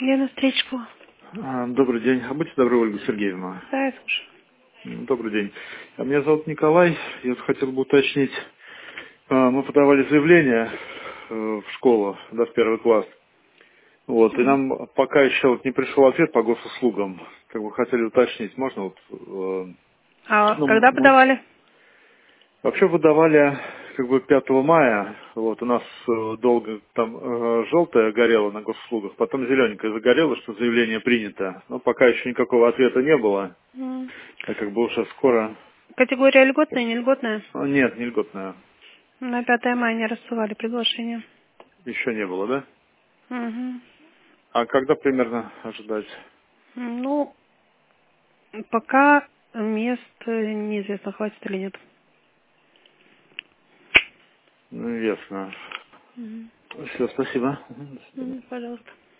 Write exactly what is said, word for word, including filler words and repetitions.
Лена Стричкова. А, Добрый день. А будьте добры, Ольга Сергеевна. Да, я слушаю. М, Добрый день. А Меня зовут Николай. Я вот хотел бы уточнить. а, Мы подавали заявление э, в школу, да, в первый класс. Вот, и Мгм. нам пока еще вот не пришел ответ по госуслугам. Как бы хотели уточнить, можно вот... э, А ну, когда мы подавали? вообще выдавали как бы пятого мая. Вот, у нас э, долго там э, желтое горело на госуслугах, потом зелененькое загорело, что заявление принято. Но пока еще никакого ответа не было. М. А как бы уже скоро... Категория льготная, не льготная? А, нет, не льготная. На пятое мая не рассылали приглашение. Еще не было, да? Мгм. А когда примерно ожидать? Ну, пока мест э, неизвестно, хватит или нет. Ну, ясно. Мгм. Все, спасибо. Мгм, до свидания. Мгм, пожалуйста.